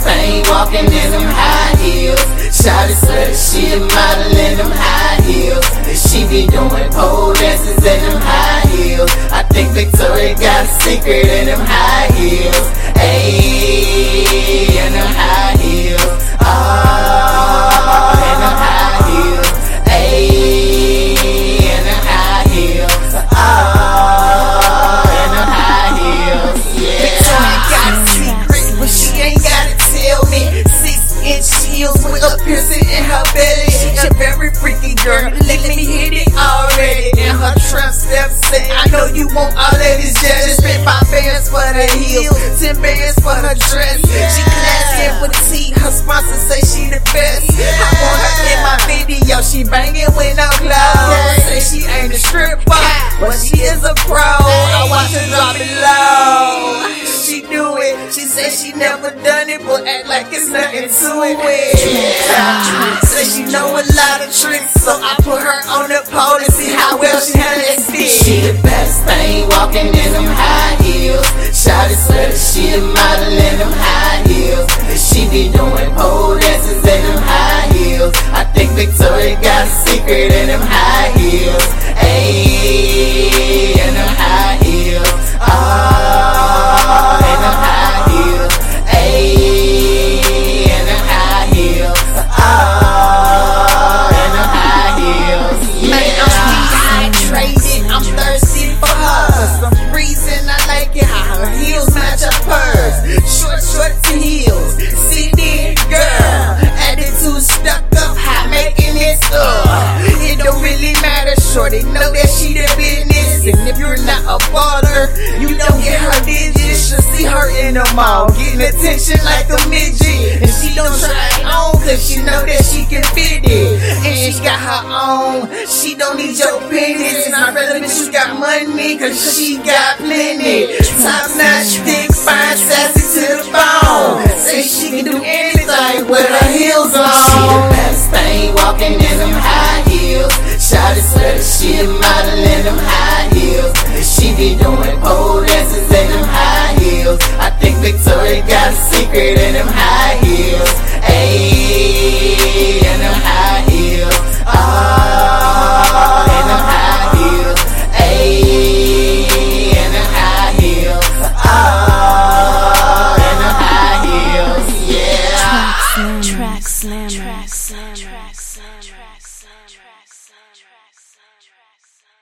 thing walking in them high heels. Shawty swear that she a model in them high heels. And she be doing pole dances in them high heels. I think Victoria got a secret in them high heels. Ayy, in them high heels. Oh, in them high heels. Ayy, in them high heels. Oh, in them high heels. Yeah. Victoria got a secret, but she ain't gotta tell me. 6-inch heels with a piercing in her belly. She a very freaky girl, let me hit it already. And her trap steps say, I know you want all of this jazz. Spent 5 bands for the heels, 10 bands for her dress. She classy with a T, her sponsor say she the best. I want her in my video, she banging with no clothes. Say she ain't a stripper, but she is a pro. I watch her drop it low. She do it, she say she never done it, but act like it's nothing to it. Say she know a lot of tricks, so I put her on the pole to see how well she handle that stick. She the best thing walking in them high heels. Shawty swear that she a model in them high heels. And she be doing pole dances in them high heels. I think Victoria got a secret in them high heels. Ayy, in them high heels. Oh, in them high heels. Ayy, in them high heels. Oh, in them high heels. Man, I'm dehydrated, I'm thirsty for her. For some reason I like it how her heels match her purse. Short to heels, CD girl. Attitude stuck up, high making it up. It don't really matter, shorty know that she the business. And if you're not a baller, you don't get her digits. You'll see her in the mall, getting attention like a midget. And she don't try it on, cause she know that she can fit it. And she got her own, she don't need your pennies. And I'd rather bitch you got money, cause she got plenty. Top notch, thick, fine, sassy to the bone. Say she can do anything with her heels on. She the best thing walking in them high heels. Shawty swear that she a model in them high heels. And she be doing pole dances in them high heels. I think Victoria got a secret in them high heels. Ayy, in them high heels. Oh, in them high heels. Ayy, in them high heels. Oh, in them high heels. Yeah. Track slam.